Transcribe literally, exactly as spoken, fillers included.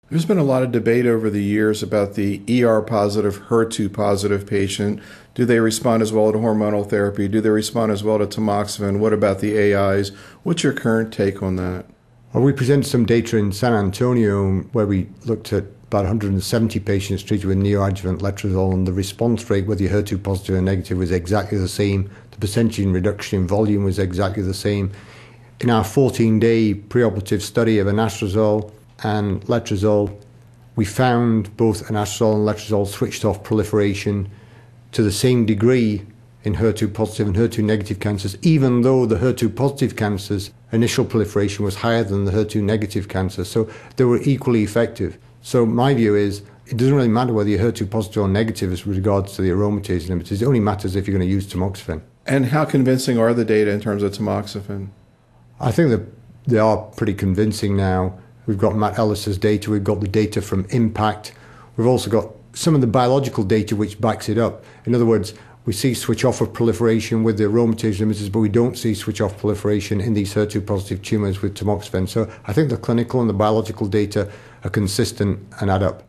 There's been a lot of debate over the years about the E R positive, H E R two positive patient. Do they respond as well to hormonal therapy? Do they respond as well to tamoxifen? What about the A Is? What's your current take on that? Well, we presented some data in San Antonio where we looked at about one hundred seventy patients treated with neoadjuvant letrozole, and the response rate, whether you're H E R two positive or negative, was exactly the same. The percentage in reduction in volume was exactly the same. In our fourteen-day preoperative study of anastrozole and letrozole, we found both anastrozole and letrozole switched off proliferation to the same degree in H E R two positive and H E R two negative cancers, even though the H E R two positive cancers' initial proliferation was higher than the H E R two negative cancers. So they were equally effective. So my view is it doesn't really matter whether you're H E R two positive or negative as regards to the aromatase inhibitors. It only matters if you're going to use tamoxifen. And how convincing are the data in terms of tamoxifen? I think that they are pretty convincing now. We've got Matt Ellis's data. We've got the data from IMPACT. We've also got some of the biological data which backs it up. In other words, we see switch off of proliferation with the aromatase inhibitors, but we don't see switch off proliferation in these H E R two positive tumours with tamoxifen. So I think the clinical and the biological data are consistent and add up.